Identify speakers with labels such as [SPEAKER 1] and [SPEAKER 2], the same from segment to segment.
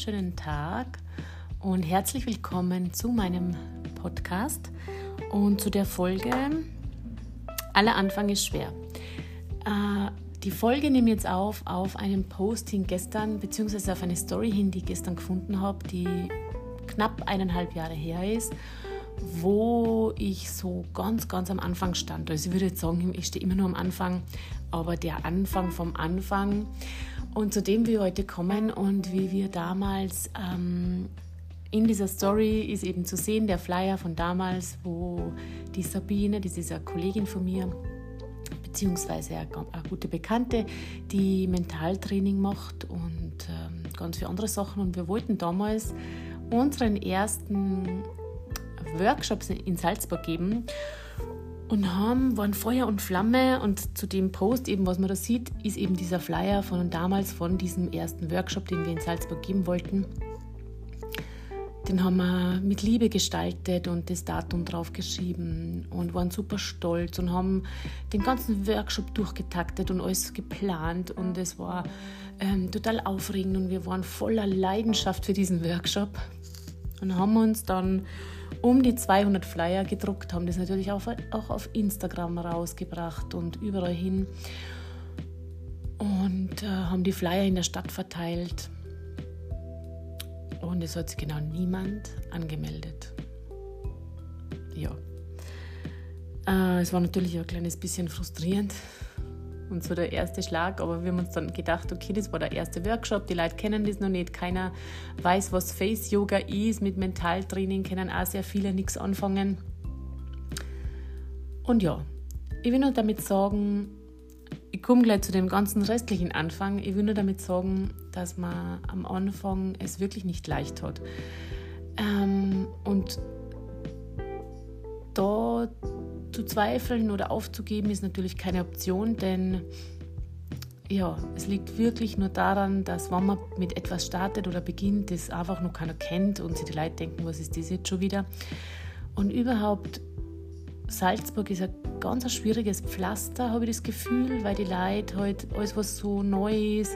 [SPEAKER 1] wunderschönen Tag und herzlich willkommen zu meinem Podcast und zu der Folge Aller Anfang ist schwer. Die Folge nehme ich jetzt auf einen Posting gestern, beziehungsweise auf eine Story hin, die ich gestern gefunden habe, die knapp 1,5 Jahre her ist, wo ich so ganz am Anfang stand. Also ich würde jetzt sagen, ich stehe immer nur am Anfang, aber der Anfang vom Anfang. Und zu dem wir heute kommen und wie wir damals in dieser Story ist eben zu sehen, der Flyer von damals, wo die Sabine, das ist eine Kollegin von mir, beziehungsweise eine gute Bekannte, die Mentaltraining macht und ganz viele andere Sachen. Und wir wollten damals unseren ersten Workshops in Salzburg geben und waren Feuer und Flamme. Und zu dem Post, eben was man da sieht, ist eben dieser Flyer von damals, von diesem ersten Workshop, den wir in Salzburg geben wollten. Den haben wir mit Liebe gestaltet und das Datum draufgeschrieben und waren super stolz und haben den ganzen Workshop durchgetaktet und alles geplant. Und es war total aufregend und wir waren voller Leidenschaft für diesen Workshop. Und haben uns dann um die 200 Flyer gedruckt, haben das natürlich auch auf Instagram rausgebracht und überall hin. Und haben die Flyer in der Stadt verteilt. Und es hat sich genau niemand angemeldet. Ja. Es war natürlich ein kleines bisschen frustrierend und so der erste Schlag, aber wir haben uns dann gedacht, okay, das war der erste Workshop, die Leute kennen das noch nicht, keiner weiß, was Face-Yoga ist, mit Mentaltraining können auch sehr viele nichts anfangen. Und ja, ich will nur damit sagen, ich komme gleich zu dem ganzen restlichen Anfang, ich will nur damit sagen, dass man am Anfang es wirklich nicht leicht hat. Und da zu zweifeln oder aufzugeben ist natürlich keine Option, denn ja, es liegt wirklich nur daran, dass wenn man mit etwas startet oder beginnt, das einfach noch keiner kennt und sich die Leute denken, was ist das jetzt schon wieder? Und überhaupt, Salzburg ist ein ganz schwieriges Pflaster, habe ich das Gefühl, weil die Leute halt alles, was so neu ist,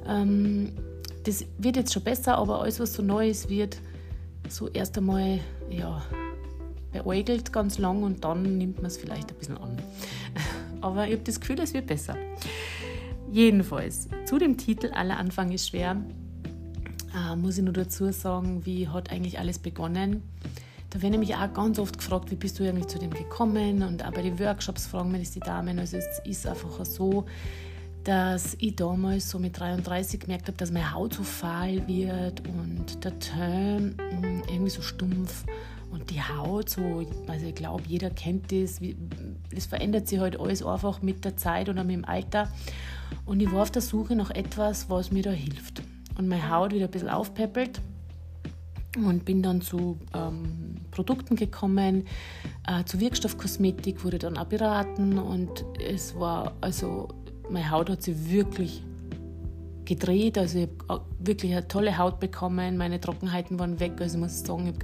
[SPEAKER 1] das wird jetzt schon besser, aber alles, was so neu ist, wird so erst einmal, ja, beäugelt ganz lang und dann nimmt man es vielleicht ein bisschen an. Aber ich habe das Gefühl, es wird besser. Jedenfalls, zu dem Titel Aller Anfang ist schwer, muss ich nur dazu sagen, wie hat eigentlich alles begonnen. Da werde ich mich auch ganz oft gefragt, wie bist du eigentlich zu dem gekommen? Und auch bei den Workshops fragen mir das die Damen. Also es ist einfach so, dass ich damals so mit 33 gemerkt habe, dass meine Haut so fahl wird und der Teint irgendwie so stumpf. Und die Haut, so, also ich glaube, jeder kennt das, das verändert sich halt alles einfach mit der Zeit oder mit dem Alter. Und ich war auf der Suche nach etwas, was mir da hilft. Und meine Haut wieder ein bisschen aufpeppelt und bin dann zu Produkten gekommen, zu Wirkstoffkosmetik, wurde dann auch beraten und es war, also meine Haut hat sich wirklich gedreht, also ich habe wirklich eine tolle Haut bekommen, meine Trockenheiten waren weg, also ich muss sagen, ich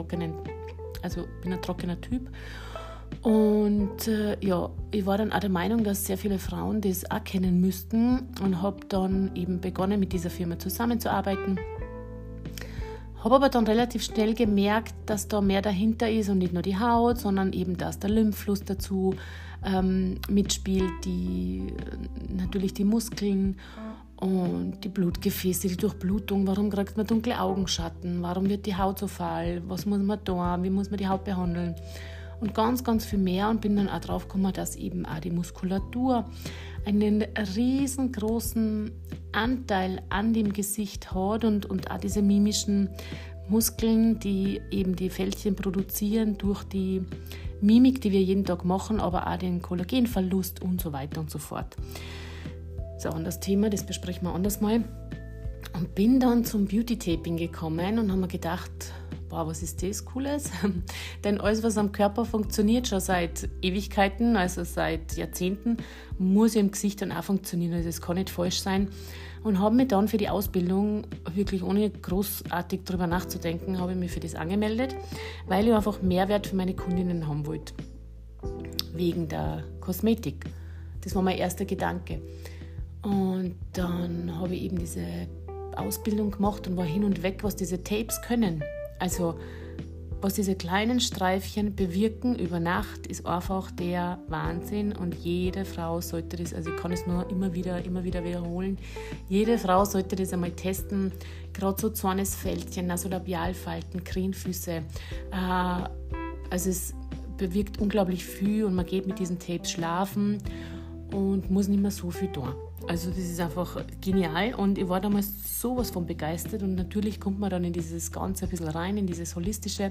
[SPEAKER 1] bin ein trockener Typ und ja, ich war dann auch der Meinung, dass sehr viele Frauen das auch kennen müssten und habe dann eben begonnen, mit dieser Firma zusammenzuarbeiten. Habe aber dann relativ schnell gemerkt, dass da mehr dahinter ist und nicht nur die Haut, sondern eben, dass der Lymphfluss dazu mitspielt, natürlich die Muskeln und die Blutgefäße, die Durchblutung, warum kriegt man dunkle Augenschatten, warum wird die Haut so fahl, was muss man tun, wie muss man die Haut behandeln und ganz viel mehr und bin dann auch drauf gekommen, dass eben auch die Muskulatur einen riesengroßen Anteil an dem Gesicht hat und auch diese mimischen Muskeln, die eben die Fältchen produzieren durch die Mimik, die wir jeden Tag machen, aber auch den Kollagenverlust und so weiter und so fort. Das ist ein anderes Thema, das besprechen wir anders mal. Und bin dann zum Beauty-Taping gekommen und habe mir gedacht, wow, was ist das Cooles? Denn alles, was am Körper funktioniert, schon seit Ewigkeiten, also seit Jahrzehnten, muss im Gesicht dann auch funktionieren. Also es kann nicht falsch sein. Und habe mich dann für die Ausbildung, wirklich ohne großartig darüber nachzudenken, habe ich mich für das angemeldet, weil ich einfach Mehrwert für meine Kundinnen haben wollte. Wegen der Kosmetik. Das war mein erster Gedanke. Und dann habe ich eben diese Ausbildung gemacht und war hin und weg, was diese Tapes können. Also was diese kleinen Streifchen bewirken über Nacht, ist einfach der Wahnsinn und jede Frau sollte das, also ich kann es nur immer wieder wiederholen, jede Frau sollte das einmal testen, gerade so Zornesfältchen, Nasolabialfalten, Krähenfüße, also es bewirkt unglaublich viel und man geht mit diesen Tapes schlafen und muss nicht mehr so viel tun. Also das ist einfach genial und ich war damals sowas von begeistert und natürlich kommt man dann in dieses Ganze ein bisschen rein, in dieses Holistische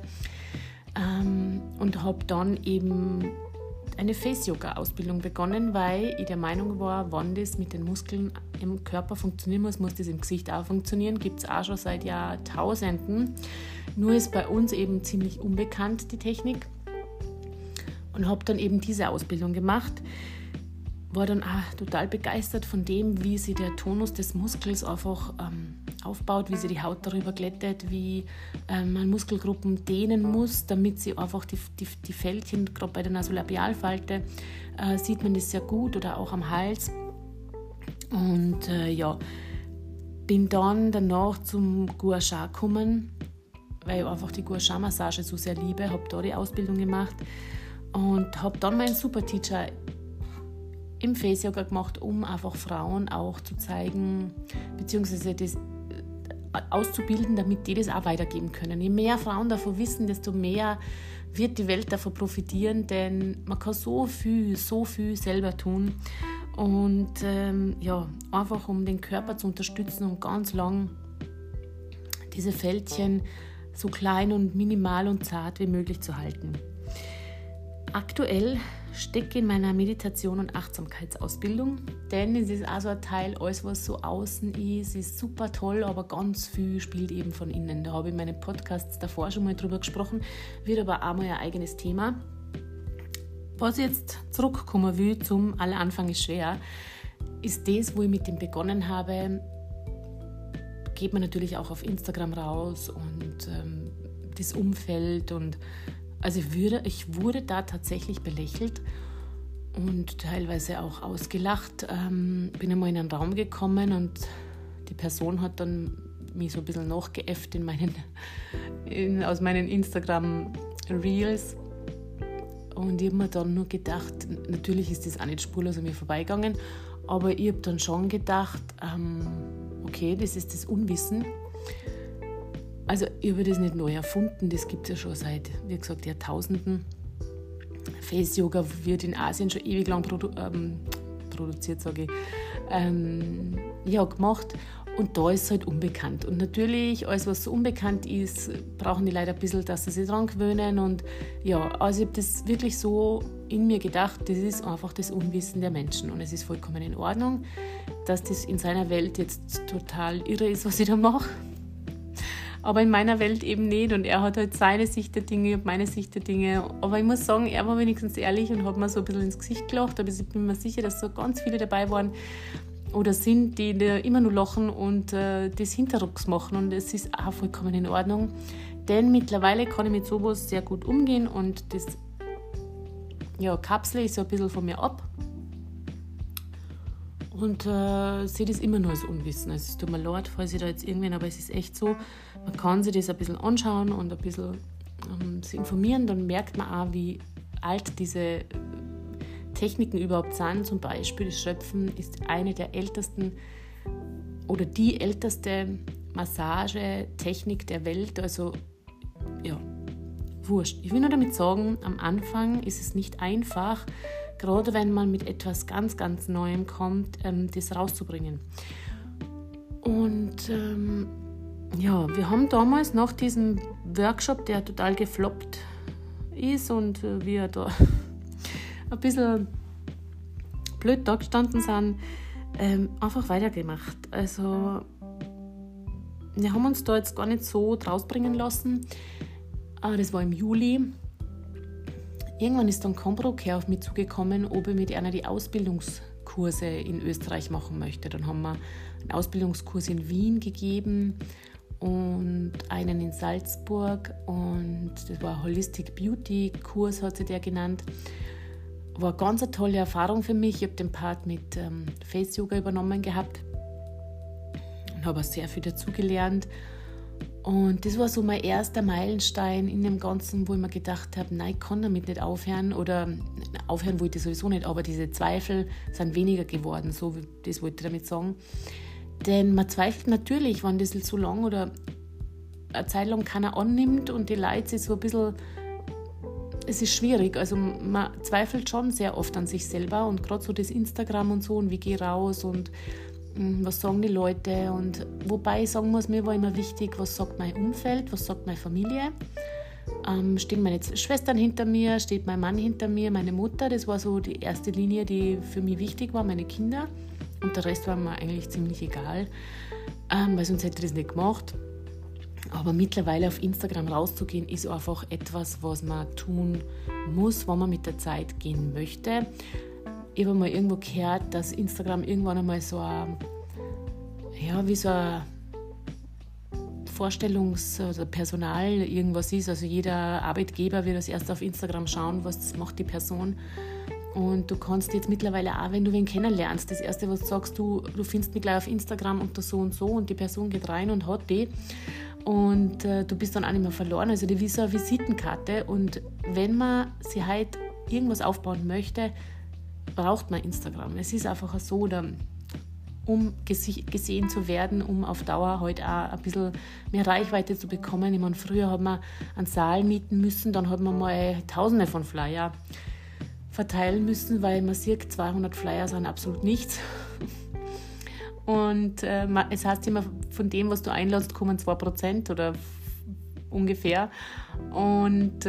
[SPEAKER 1] und habe dann eben eine Face-Yoga-Ausbildung begonnen, weil ich der Meinung war, wenn das mit den Muskeln im Körper funktionieren muss, muss das im Gesicht auch funktionieren. Gibt es auch schon seit Jahrtausenden. Nur ist bei uns eben ziemlich unbekannt, die Technik. Und habe dann eben diese Ausbildung gemacht. War dann auch total begeistert von dem, wie sich der Tonus des Muskels einfach aufbaut, wie sich die Haut darüber glättet, wie man Muskelgruppen dehnen muss, damit sie einfach die Fältchen, gerade bei der Nasolabialfalte, sieht man das sehr gut oder auch am Hals. Und bin dann danach zum Gua Sha gekommen, weil ich einfach die Gua Sha Massage so sehr liebe, habe da die Ausbildung gemacht und habe dann meinen Super-Teacher im Face Yoga gemacht, um einfach Frauen auch zu zeigen, beziehungsweise das auszubilden, damit die das auch weitergeben können. Je mehr Frauen davon wissen, desto mehr wird die Welt davon profitieren, denn man kann so viel selber tun und einfach um den Körper zu unterstützen und ganz lang diese Fältchen so klein und minimal und zart wie möglich zu halten. Aktuell stecke in meiner Meditation- und Achtsamkeitsausbildung, denn es ist auch so ein Teil, alles was so außen ist super toll, aber ganz viel spielt eben von innen. Da habe ich in meinen Podcasts davor schon mal drüber gesprochen, wird aber auch mal ein eigenes Thema. Was ich jetzt zurückkommen will zum Alleranfang ist schwer, ist das, wo ich mit dem begonnen habe, geht man natürlich auch auf Instagram raus und das Umfeld und also ich wurde da tatsächlich belächelt und teilweise auch ausgelacht. Bin einmal in einen Raum gekommen und die Person hat dann mich so ein bisschen nachgeäfft aus meinen Instagram-Reels. Und ich habe mir dann nur gedacht, natürlich ist das auch nicht spurlos an mir vorbeigegangen, aber ich habe dann schon gedacht, okay, das ist das Unwissen. Also ich habe das nicht neu erfunden, das gibt es ja schon seit, wie gesagt, Jahrtausenden. Face-Yoga wird in Asien schon ewig lang produziert, gemacht. Und da ist es halt unbekannt. Und natürlich, alles was so unbekannt ist, brauchen die Leute ein bisschen, dass sie sich dran gewöhnen. Und ja, also ich habe das wirklich so in mir gedacht, das ist einfach das Unwissen der Menschen. Und es ist vollkommen in Ordnung, dass das in seiner Welt jetzt total irre ist, was ich da mache. Aber in meiner Welt eben nicht und er hat halt seine Sicht der Dinge, ich habe meine Sicht der Dinge. Aber ich muss sagen, er war wenigstens ehrlich und hat mir so ein bisschen ins Gesicht gelacht, aber ich bin mir sicher, dass so ganz viele dabei waren oder sind, die immer nur lachen und das hinterrucks machen und es ist auch vollkommen in Ordnung, denn mittlerweile kann ich mit sowas sehr gut umgehen und das kapsle ich so ein bisschen von mir ab. Und sehe das immer nur als Unwissen. Also es tut mir leid, falls ich da jetzt irgendwen, aber es ist echt so, man kann sich das ein bisschen anschauen und ein bisschen sich informieren, dann merkt man auch, wie alt diese Techniken überhaupt sind. Zum Beispiel das Schöpfen ist eine der ältesten oder die älteste Massagetechnik der Welt. Also ja, wurscht. Ich will nur damit sagen, am Anfang ist es nicht einfach, gerade wenn man mit etwas ganz, ganz Neuem kommt, das rauszubringen. Und wir haben damals nach diesem Workshop, der total gefloppt ist und wir da ein bisschen blöd da gestanden sind, einfach weitergemacht. Also wir haben uns da jetzt gar nicht so draus bringen lassen. Das war im Juli. Irgendwann ist dann Combrocare auf mich zugekommen, ob ich mit einer die Ausbildungskurse in Österreich machen möchte. Dann haben wir einen Ausbildungskurs in Wien gegeben und einen in Salzburg und das war ein Holistic Beauty Kurs, hat sich der genannt. War eine ganz tolle Erfahrung für mich. Ich habe den Part mit Face Yoga übernommen gehabt und habe auch sehr viel dazugelernt. Und das war so mein erster Meilenstein in dem Ganzen, wo ich mir gedacht habe, nein, ich kann damit nicht aufhören. Oder aufhören wollte ich sowieso nicht, aber diese Zweifel sind weniger geworden, so das wollte ich damit sagen. Denn man zweifelt natürlich, wenn das so lang oder eine Zeit lang keiner annimmt und die Leute sich so ein bisschen, es ist schwierig, also man zweifelt schon sehr oft an sich selber und gerade so das Instagram und so und wie gehe ich raus und was sagen die Leute und wobei ich sagen muss, mir war immer wichtig, was sagt mein Umfeld, was sagt meine Familie, stehen meine Schwestern hinter mir, steht mein Mann hinter mir, meine Mutter, das war so die erste Linie, die für mich wichtig war, meine Kinder und der Rest war mir eigentlich ziemlich egal, weil sonst hätte ich das nicht gemacht. Aber mittlerweile auf Instagram rauszugehen, ist einfach etwas, was man tun muss, wenn man mit der Zeit gehen möchte. Ich habe mal irgendwo gehört, dass Instagram irgendwann einmal so ein, wie so ein oder Personal irgendwas ist. Also jeder Arbeitgeber wird als erstes auf Instagram schauen, was macht die Person. Und du kannst jetzt mittlerweile auch, wenn du wen kennenlernst, das Erste, was du sagst, du findest mich gleich auf Instagram unter so und die Person geht rein und hat die. Und du bist dann auch nicht mehr verloren. Also die wie so eine Visitenkarte. Und wenn man sich halt irgendwas aufbauen möchte, braucht man Instagram. Es ist einfach so, um gesehen zu werden, um auf Dauer halt auch ein bisschen mehr Reichweite zu bekommen. Ich meine, früher hat man einen Saal mieten müssen, dann hat man mal Tausende von Flyer verteilen müssen, weil man sieht, 200 Flyer sind absolut nichts. Und es heißt immer, von dem, was du einlässt, kommen 2% oder ungefähr. Und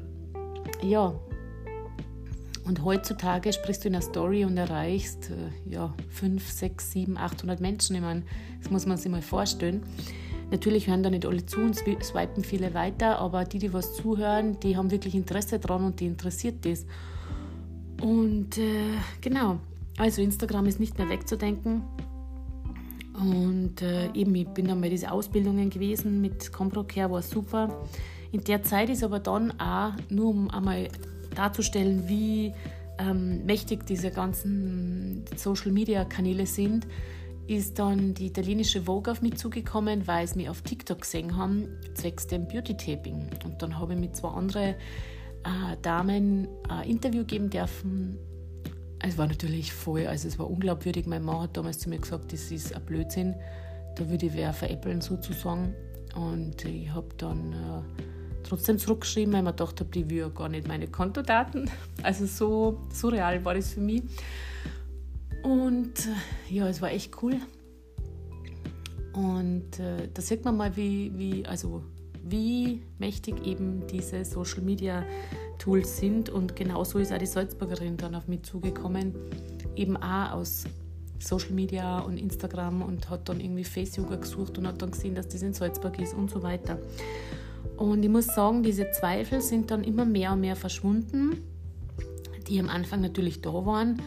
[SPEAKER 1] und heutzutage sprichst du in einer Story und erreichst 5, 6, 7, 800 Menschen. Ich meine, das muss man sich mal vorstellen. Natürlich hören da nicht alle zu und swipen viele weiter, aber die was zuhören, die haben wirklich Interesse dran und die interessiert das. Und genau, also Instagram ist nicht mehr wegzudenken. Und eben, ich bin dann bei diesen Ausbildungen gewesen mit ComproCare, war super. In der Zeit ist aber dann auch, nur um einmal darzustellen, wie mächtig diese ganzen Social-Media-Kanäle sind, ist dann die italienische Vogue auf mich zugekommen, weil sie mich auf TikTok gesehen haben, zwecks dem Beauty-Taping. Und dann habe ich mit 2 anderen Damen ein Interview geben dürfen. Es war natürlich es war unglaubwürdig. Mein Mann hat damals zu mir gesagt, das ist ein Blödsinn, da würde ich wer veräppeln sozusagen. Und ich habe dann trotzdem zurückgeschrieben, weil ich mir gedacht habe, die will ja gar nicht meine Kontodaten. Also so surreal war das für mich. Und es war echt cool. Und da sieht man mal, wie mächtig eben diese Social Media Tools sind. Und genauso ist auch die Salzburgerin dann auf mich zugekommen, eben auch aus Social Media und Instagram und hat dann irgendwie Face-Yoga gesucht und hat dann gesehen, dass das in Salzburg ist und so weiter. Und ich muss sagen, diese Zweifel sind dann immer mehr und mehr verschwunden, die am Anfang natürlich da waren.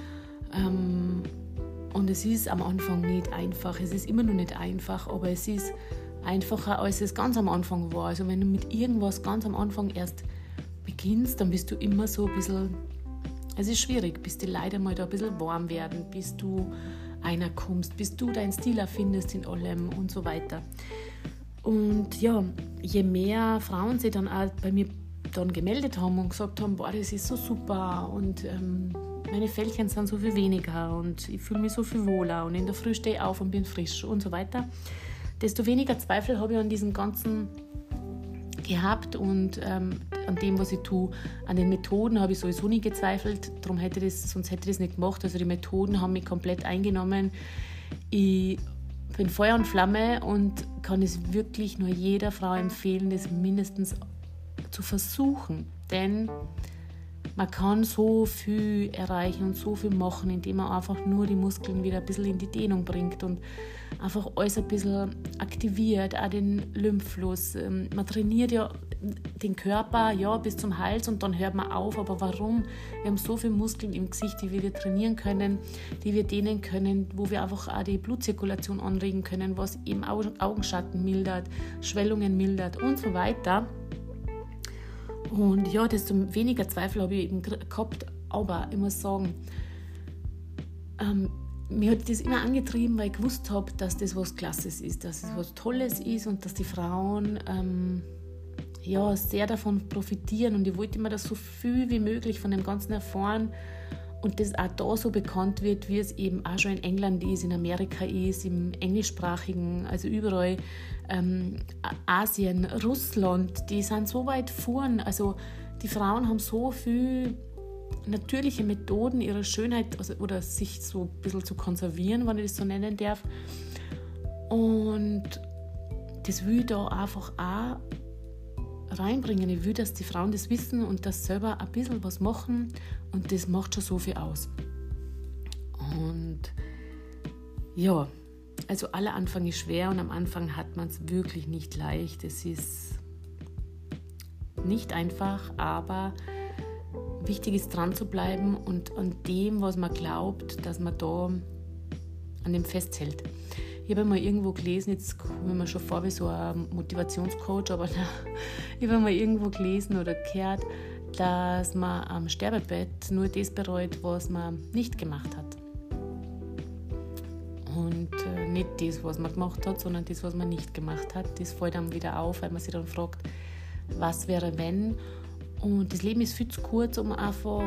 [SPEAKER 1] Und es ist am Anfang nicht einfach, es ist immer noch nicht einfach, aber es ist einfacher, als es ganz am Anfang war. Also wenn du mit irgendwas ganz am Anfang erst beginnst, dann bist du immer so ein bisschen, es ist schwierig, bis die Leute mal da ein bisschen warm werden, bis du einer kommst, bis du deinen Stil erfindest in allem und so weiter. Und ja, je mehr Frauen sich dann auch bei mir dann gemeldet haben und gesagt haben, boah, das ist so super und meine Fältchen sind so viel weniger und ich fühle mich so viel wohler und in der Früh stehe ich auf und bin frisch und so weiter, desto weniger Zweifel habe ich an diesem Ganzen gehabt und an dem, was ich tue. An den Methoden habe ich sowieso nie gezweifelt, sonst hätte ich das nicht gemacht. Also die Methoden haben mich komplett eingenommen. Ich bin Feuer und Flamme und kann es wirklich nur jeder Frau empfehlen, das mindestens zu versuchen. Denn man kann so viel erreichen und so viel machen, indem man einfach nur die Muskeln wieder ein bisschen in die Dehnung bringt und einfach alles ein bisschen aktiviert, auch den Lymphfluss. Man trainiert ja den Körper bis zum Hals und dann hört man auf. Aber warum? Wir haben so viele Muskeln im Gesicht, die wir trainieren können, die wir dehnen können, wo wir einfach auch die Blutzirkulation anregen können, was eben Augenschatten mildert, Schwellungen mildert und so weiter. Und ja, desto weniger Zweifel habe ich eben gehabt. Aber ich muss sagen, mir hat das immer angetrieben, weil ich gewusst habe, dass das was Klasses ist, dass es was Tolles ist und dass die Frauen sehr davon profitieren. Und ich wollte immer, dass so viel wie möglich von dem Ganzen erfahren und das auch da so bekannt wird, wie es eben auch schon in England ist, in Amerika ist, im englischsprachigen, also überall, Asien, Russland, die sind so weit vorn. Also die Frauen haben so viel natürliche Methoden, ihre Schönheit oder sich so ein bisschen zu konservieren, wenn ich das so nennen darf. Und das will ich da einfach auch reinbringen. Ich will, dass die Frauen das wissen und das selber ein bisschen was machen und das macht schon so viel aus. Und ja, also aller Anfang ist schwer und am Anfang hat man es wirklich nicht leicht. Es ist nicht einfach, aber wichtig ist, dran zu bleiben und an dem, was man glaubt, dass man da an dem festhält. Ich habe mal irgendwo gelesen, jetzt komme ich mir schon vor wie so ein Motivationscoach, aber ich habe mal irgendwo gelesen oder gehört, dass man am Sterbebett nur das bereut, was man nicht gemacht hat. Und nicht das, was man gemacht hat, sondern das, was man nicht gemacht hat. Das fällt einem wieder auf, weil man sich dann fragt, was wäre, wenn? Und das Leben ist viel zu kurz, um einfach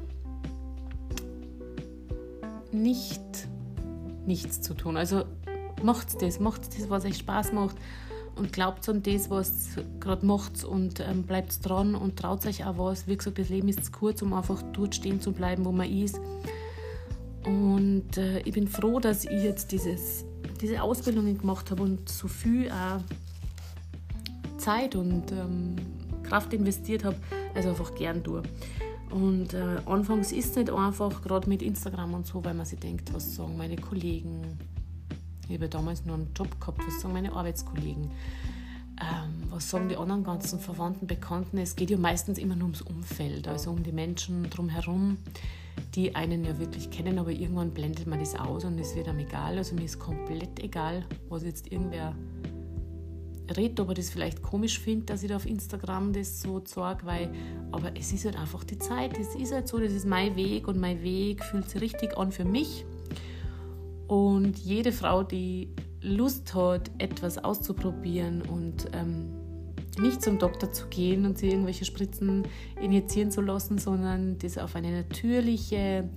[SPEAKER 1] nichts zu tun. Also macht das, was euch Spaß macht und glaubt an das, was gerade macht und bleibt dran und traut euch auch was. Wie gesagt, das Leben ist zu kurz, um einfach dort stehen zu bleiben, wo man ist. Und ich bin froh, dass ich jetzt diese Ausbildungen gemacht habe und so viel auch Zeit und Kraft investiert habe, also einfach gern tue. Und anfangs ist es nicht einfach, gerade mit Instagram und so, weil man sich denkt, was sagen meine Kollegen. Ich habe damals nur einen Job gehabt, was sagen meine Arbeitskollegen, was sagen die anderen ganzen Verwandten, Bekannten. Es geht ja meistens immer nur ums Umfeld, also um die Menschen drumherum, die einen ja wirklich kennen, aber irgendwann blendet man das aus und es wird einem egal. Also mir ist komplett egal, was jetzt irgendwer redet, ob er das vielleicht komisch findet, dass ich da auf Instagram das so zeige, aber es ist halt einfach die Zeit, es ist halt so, das ist mein Weg und mein Weg fühlt sich richtig an für mich. Und jede Frau, die Lust hat, etwas auszuprobieren und nicht zum Doktor zu gehen und sich irgendwelche Spritzen injizieren zu lassen, sondern das auf eine natürliche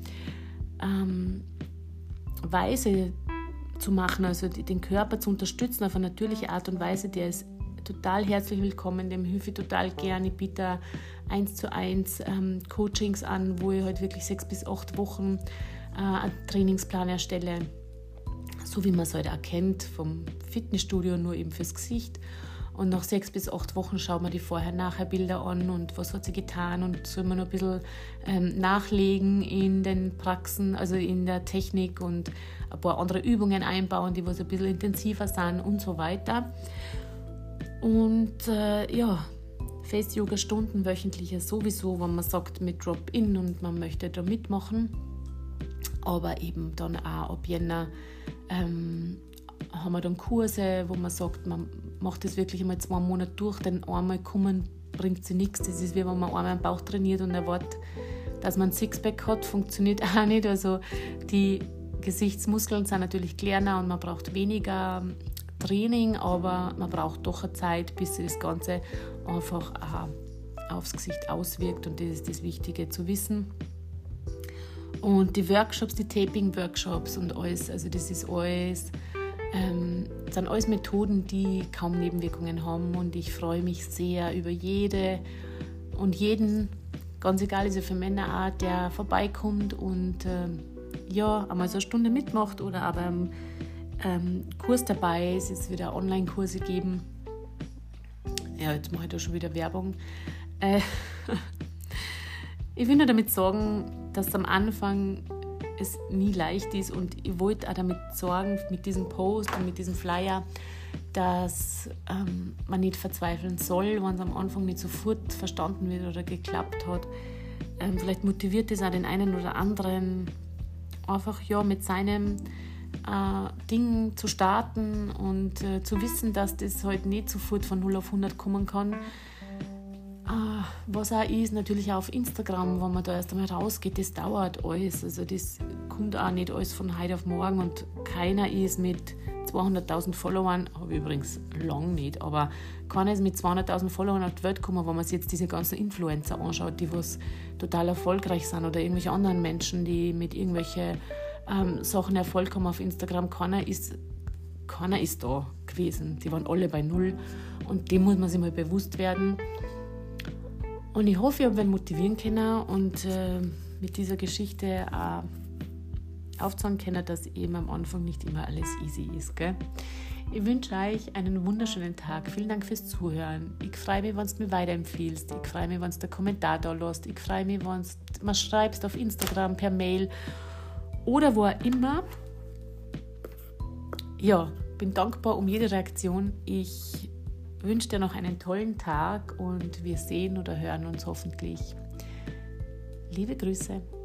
[SPEAKER 1] Weise zu machen, also den Körper zu unterstützen auf eine natürliche Art und Weise, der ist total herzlich willkommen, dem helfe ich total gerne. Ich biete 1:1 Coachings an, wo ich halt wirklich 6 bis 8 Wochen einen Trainingsplan erstelle, so wie man es halt auch kennt vom Fitnessstudio, nur eben fürs Gesicht. Und nach 6 bis 8 Wochen schaut man die Vorher-Nachher-Bilder an und was hat sie getan und soll man noch ein bisschen nachlegen in den Praxen, also in der Technik und ein paar andere Übungen einbauen, die was ein bisschen intensiver sind und so weiter. Und Face-Yoga-Stunden wöchentliche sowieso, wenn man sagt mit Drop-In und man möchte da mitmachen. Aber eben dann auch ab Jänner haben wir dann Kurse, wo man sagt, man macht das wirklich einmal 2 Monate durch, denn einmal kommen bringt sie nichts. Das ist wie wenn man einmal am Bauch trainiert und erwartet, dass man ein Sixpack hat, funktioniert auch nicht. Also die Gesichtsmuskeln sind natürlich kleiner und man braucht weniger Training, aber man braucht doch eine Zeit, bis sich das Ganze einfach auch aufs Gesicht auswirkt und das ist das Wichtige zu wissen. Und die Workshops, die Taping-Workshops und alles, also das ist alles, sind alles Methoden, die kaum Nebenwirkungen haben und ich freue mich sehr über jede und jeden, ganz egal, ist ja für Männer auch, der vorbeikommt und einmal so eine Stunde mitmacht oder aber im Kurs dabei ist, es wieder Online-Kurse geben. Ja, jetzt mache ich da schon wieder Werbung. Ich will nur damit sagen, dass am Anfang es nie leicht ist und ich wollte auch damit sorgen, mit diesem Post und mit diesem Flyer, dass man nicht verzweifeln soll, wenn es am Anfang nicht sofort verstanden wird oder geklappt hat. Vielleicht motiviert es auch den einen oder anderen, einfach mit seinem Ding zu starten und zu wissen, dass das halt nicht sofort von 0 auf 100 kommen kann. Was auch ist, natürlich auch auf Instagram, wenn man da erst einmal rausgeht, das dauert alles. Also das kommt auch nicht alles von heute auf morgen und keiner ist mit 200.000 Followern, habe ich übrigens lang nicht, aber keiner ist mit 200.000 Followern auf die Welt gekommen, wenn man sich jetzt diese ganzen Influencer anschaut, die was total erfolgreich sind oder irgendwelche anderen Menschen, die mit irgendwelchen Sachen Erfolg haben auf Instagram. Keiner ist da gewesen. Die waren alle bei Null und dem muss man sich mal bewusst werden. Und ich hoffe, ich habe ihn motivieren können und mit dieser Geschichte aufzeigen können, dass eben am Anfang nicht immer alles easy ist. Gell? Ich wünsche euch einen wunderschönen Tag. Vielen Dank fürs Zuhören. Ich freue mich, wenn du mir weiterempfiehlst. Ich freue mich, wenn du einen Kommentar da lässt. Ich freue mich, wenn du mir schreibst auf Instagram, per Mail oder wo auch immer. Ja, bin dankbar um jede Reaktion. Ich wünsche dir noch einen tollen Tag und wir sehen oder hören uns hoffentlich. Liebe Grüße.